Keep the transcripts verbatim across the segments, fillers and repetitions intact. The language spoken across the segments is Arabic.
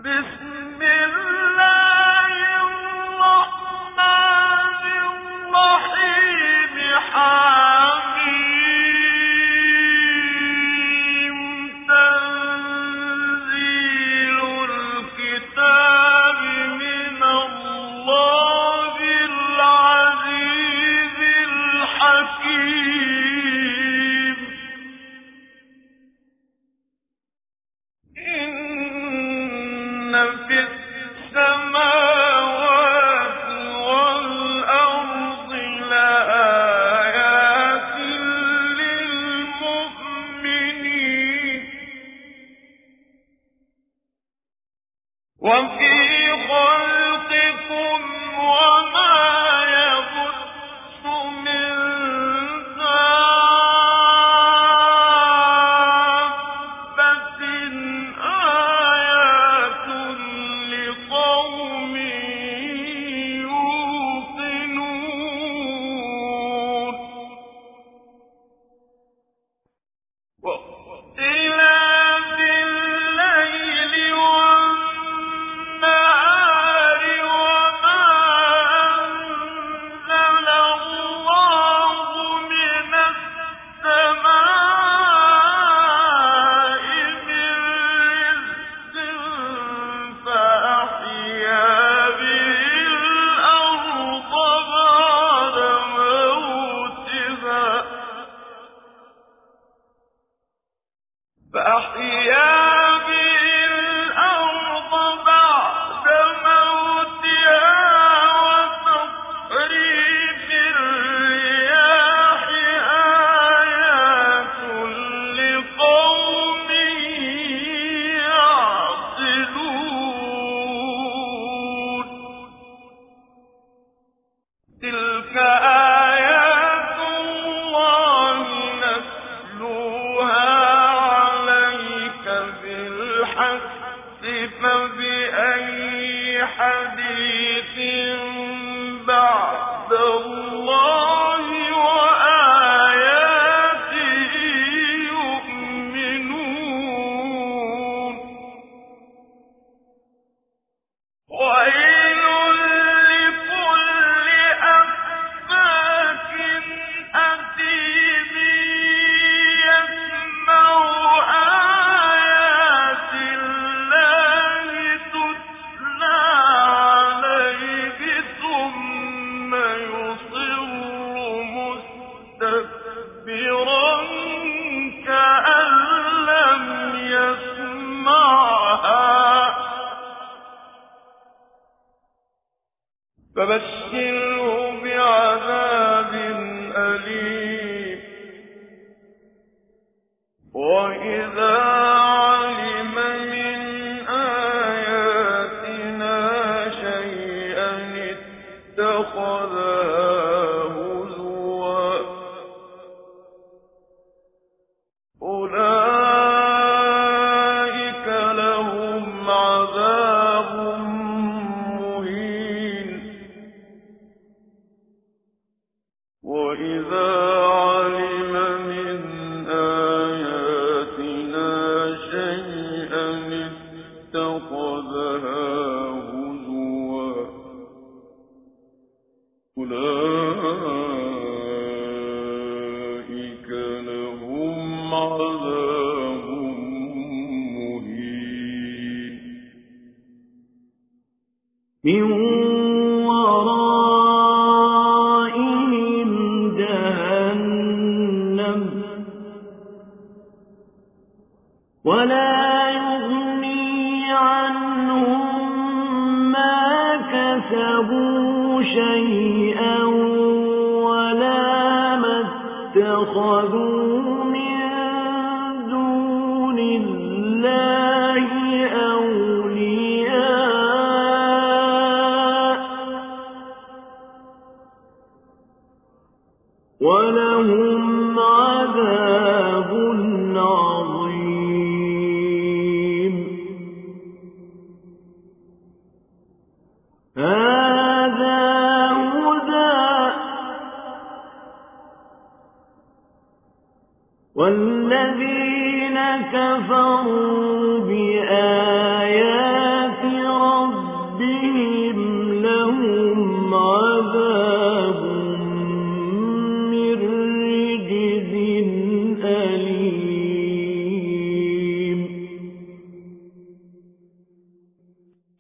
والذين كفروا بآيات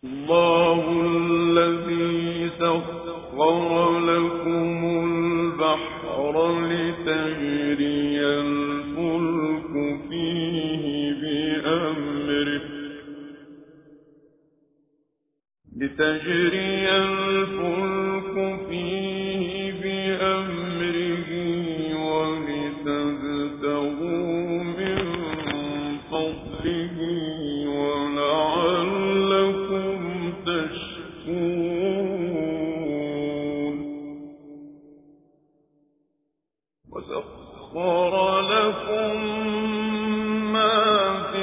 الله الذي سخر لكم البحر لتجري الفلك فيه بأمره لتجري الفلك فيه بأمره ولتبتغوا من فضله ولعلكم تشكرون وسخر لكم ما في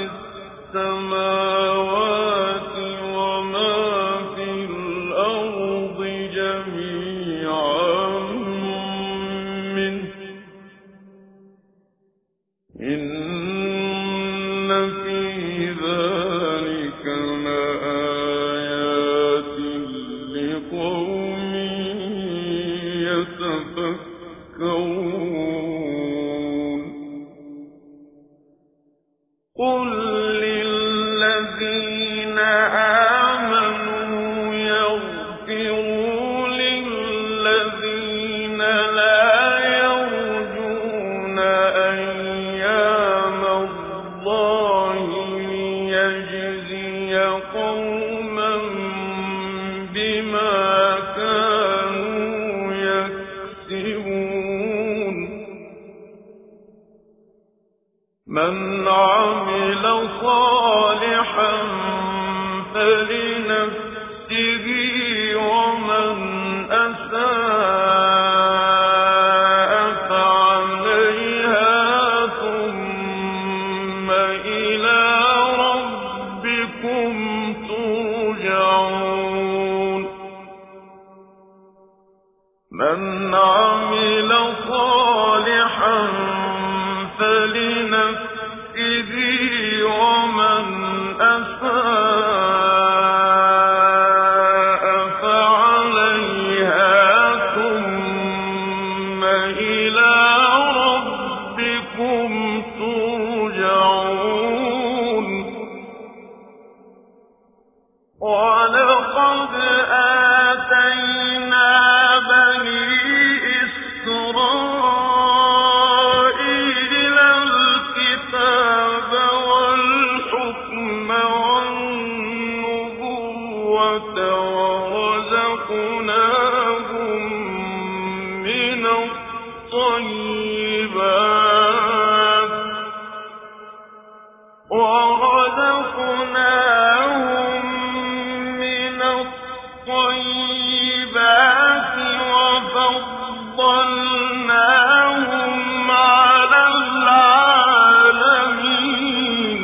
السماوات وما في الأرض جميعا منه إن في ذلك لآيات لقوم يتفكرون قل للذين آمنوا يغفروا للذين لا يرجون أيام الله ليجزي قوما بما كانوا يكسبون من عمل صالحا فلنفسه ومن أساء فعليها ثم إلى ربكم ترجعون من عمل صالحا فلنفسه ومن أساء فعليها ثم إلى ربكم ترجعون ولقد آتينا بني إسرائيل الكتاب والحكم والنبوة ورزقناهم من الطيبات ورزقناهم من الطيبات وفضلناهم على العالمين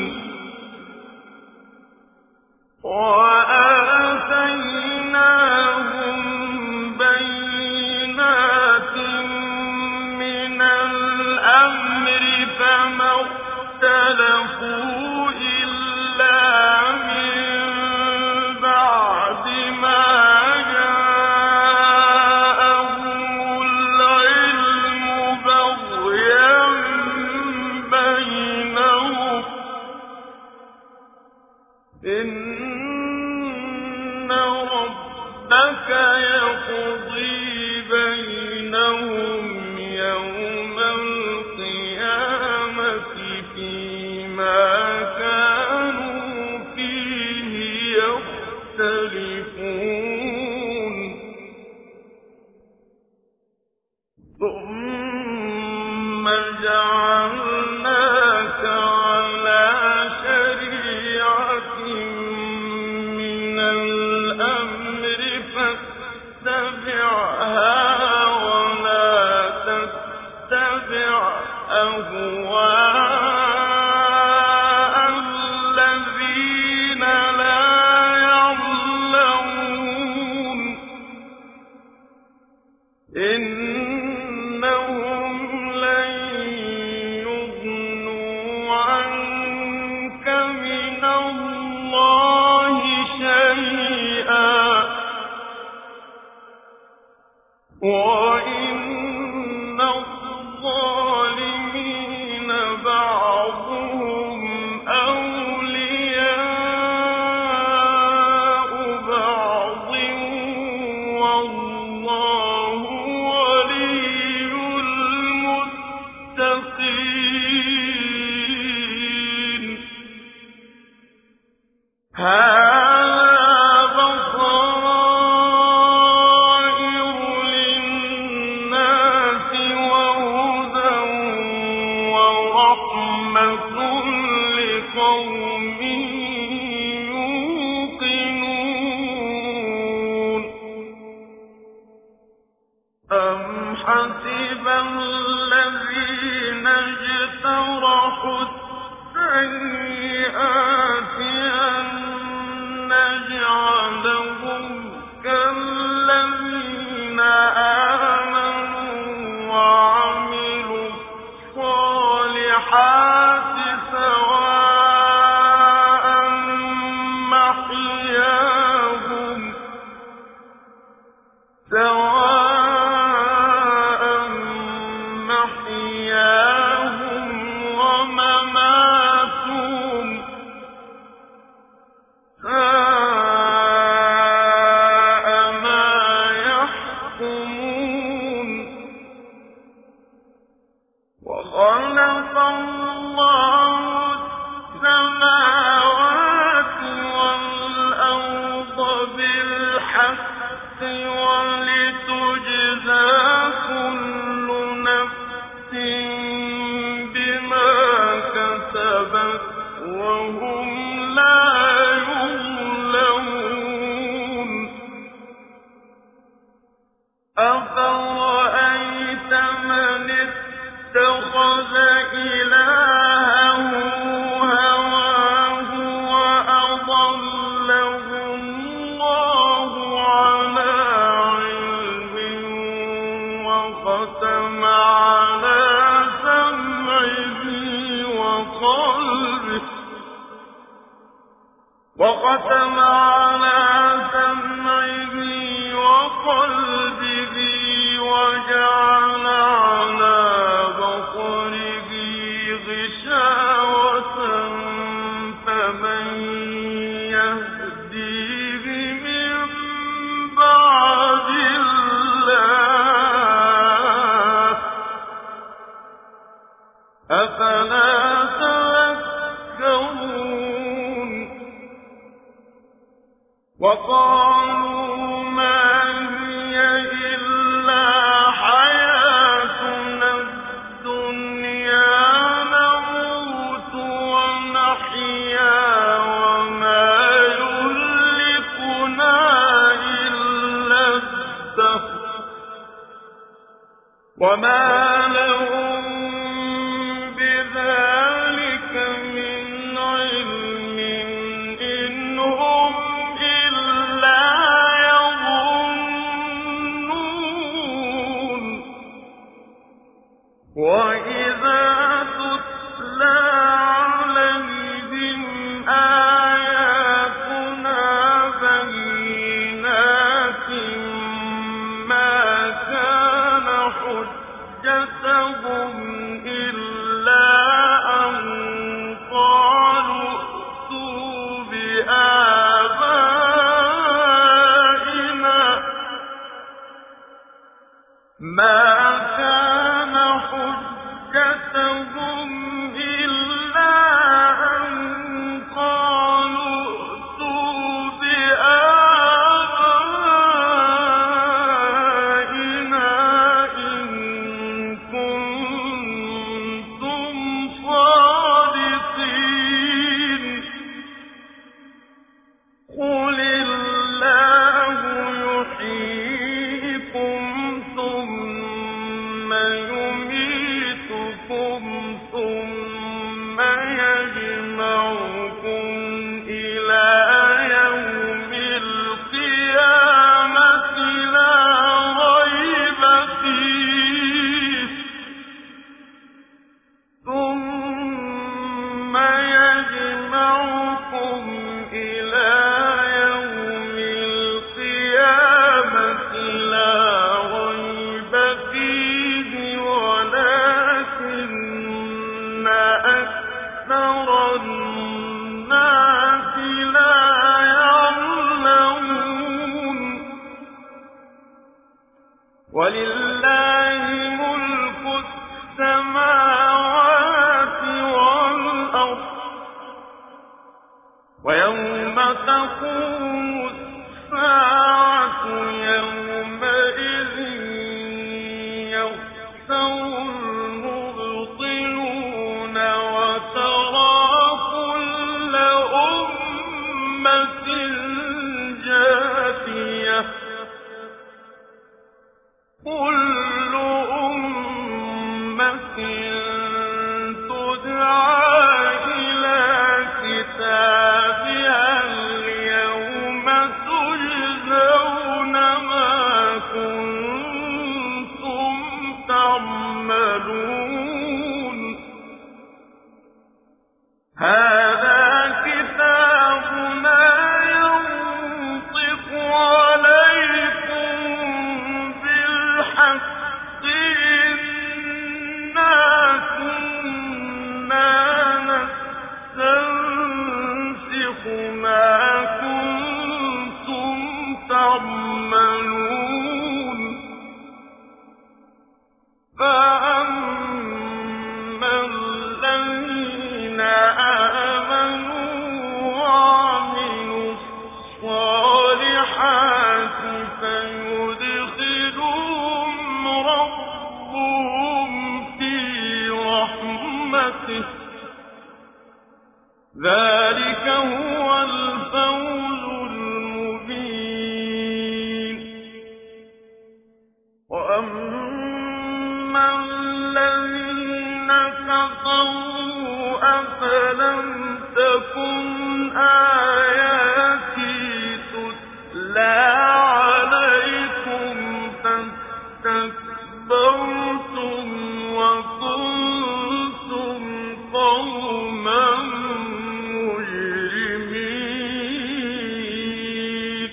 وآتيناهم بينات من الأمر فما اختلفوا إلا من بعد ما جاءهم العلم بغيا بينهم إن ربك يقضي بينهم يوم القيامة فيما كانوا فيه يختلفون ثم جعلناك على شريعة من الأمر فاتبعها ولا تتبع أهواء الذين لا يعلمون إنهم لن يغنوا عنك من الله شيئا الذين اجترحوا السيئات أن نجعلهم كالذين آمنوا وعملوا الصالحات سواء محياهم سواء محياهم ومماتهم ساء ما يحكمون وخلق الله السماوات والأرض بالحق ولتجزى كل نفس بما كسبت وهم لا يظلمون أفرأيت من اتخذ إلهه هواه وأضله الله على علم وختم على سمعه وقلبه وختم على سمعه وقلبه وجعل على بصره غشاوة فمن يهديه من بعد الله أفلا تذكرون وقالوا ما هي إلا حياتنا الدنيا نموت ونحيا وما يهلكنا إلا الدهر وما لهم بذلك من علم إن هم إلا يظنون وإذا تتلى عليهم آياتنا بينات ما كان حجتهم إلا أن قالوا ائتوا بآبائنا ما كان حجتهم إلا أن قالوا ائتوا بآبائنا إن كنتم صادقين قل الله يحييكم ثم يميتكم ثم يجمعكم إلى يوم القيامة لا ريب فيه ثم يجمعكم إلى يوم القيامة لا ريب فيه ولكن أكثر الناس لا يعلمون ولله ملك السماوات والأرض ويوم تقوم الساعة يومئذ يخسر المبطلون وترى كل أمة جاثية كل أمة الصالحات فيدخلهم ربهم في رحمته ذلك هو الفوز المبين. وأما الذين كفروا أفلم تكن آياتي تتلى عليكم فاستكبرتم وكنتم قوما مجرمين.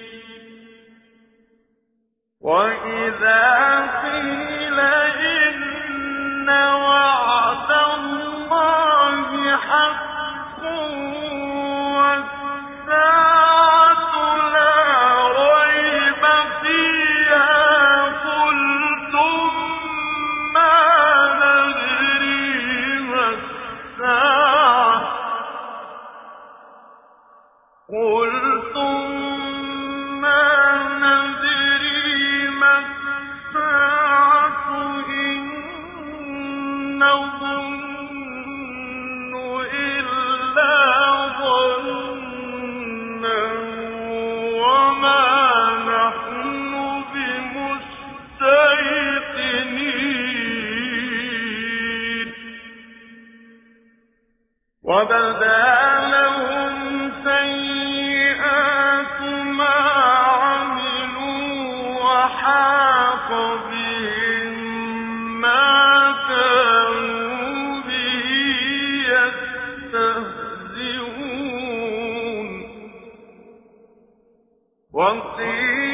وإذا قيل إن وعد الله حق والساعة لا ريب فيها قلتم ما ندري ما الساعة قلتم ما ندري ما الساعة إن نظن إلا ظنا وما نحن بمستيقنين. وبدا لهم سيئات ما عملوا وحاق بهم ما كانوا به يستهزئون. وقيل